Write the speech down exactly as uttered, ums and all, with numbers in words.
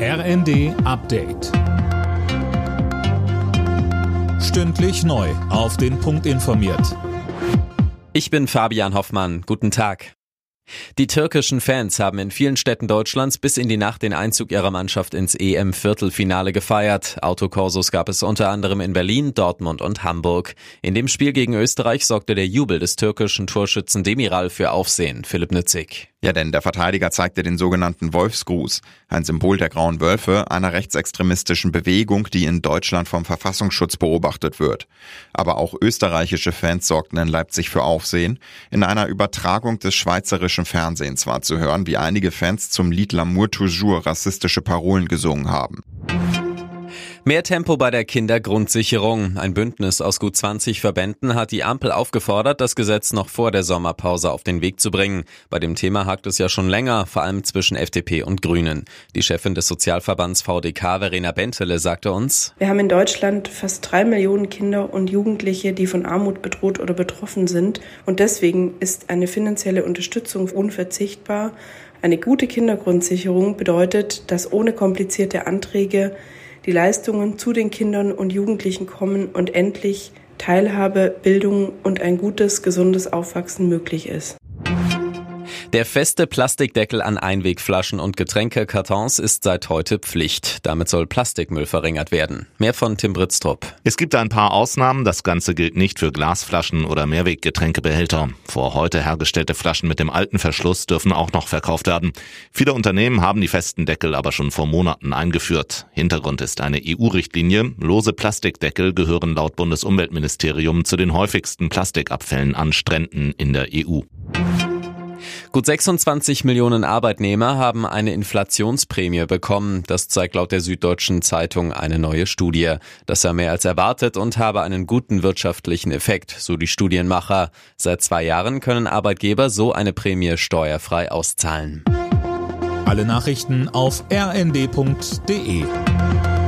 R N D Update. Stündlich neu auf den Punkt informiert. Ich bin Fabian Hoffmann. Guten Tag. Die türkischen Fans haben in vielen Städten Deutschlands bis in die Nacht den Einzug ihrer Mannschaft ins E M-Viertelfinale gefeiert. Autokorsos gab es unter anderem in Berlin, Dortmund und Hamburg. In dem Spiel gegen Österreich sorgte der Jubel des türkischen Torschützen Demiral für Aufsehen. Philipp Nützig. Ja, denn der Verteidiger zeigte den sogenannten Wolfsgruß, ein Symbol der Grauen Wölfe, einer rechtsextremistischen Bewegung, die in Deutschland vom Verfassungsschutz beobachtet wird. Aber auch österreichische Fans sorgten in Leipzig für Aufsehen. In einer Übertragung des schweizerischen Fernsehens war zu hören, wie einige Fans zum Lied L'amour toujours rassistische Parolen gesungen haben. Mehr Tempo bei der Kindergrundsicherung. Ein Bündnis aus gut zwanzig Verbänden hat die Ampel aufgefordert, das Gesetz noch vor der Sommerpause auf den Weg zu bringen. Bei dem Thema hakt es ja schon länger, vor allem zwischen F D P und Grünen. Die Chefin des Sozialverbands V D K, Verena Bentele, sagte uns: Wir haben in Deutschland fast drei Millionen Kinder und Jugendliche, die von Armut bedroht oder betroffen sind. Und deswegen ist eine finanzielle Unterstützung unverzichtbar. Eine gute Kindergrundsicherung bedeutet, dass ohne komplizierte Anträge die Leistungen zu den Kindern und Jugendlichen kommen und endlich Teilhabe, Bildung und ein gutes, gesundes Aufwachsen möglich ist. Der feste Plastikdeckel an Einwegflaschen und Getränkekartons ist seit heute Pflicht. Damit soll Plastikmüll verringert werden. Mehr von Tim Britztrup. Es gibt ein paar Ausnahmen. Das Ganze gilt nicht für Glasflaschen oder Mehrweggetränkebehälter. Vor heute hergestellte Flaschen mit dem alten Verschluss dürfen auch noch verkauft werden. Viele Unternehmen haben die festen Deckel aber schon vor Monaten eingeführt. Hintergrund ist eine E U-Richtlinie. Lose Plastikdeckel gehören laut Bundesumweltministerium zu den häufigsten Plastikabfällen an Stränden in der E U. Gut sechsundzwanzig Millionen Arbeitnehmer haben eine Inflationsprämie bekommen. Das zeigt laut der Süddeutschen Zeitung eine neue Studie. Das sei mehr als erwartet und habe einen guten wirtschaftlichen Effekt, so die Studienmacher. Seit zwei Jahren können Arbeitgeber so eine Prämie steuerfrei auszahlen. Alle Nachrichten auf r n d punkt d e.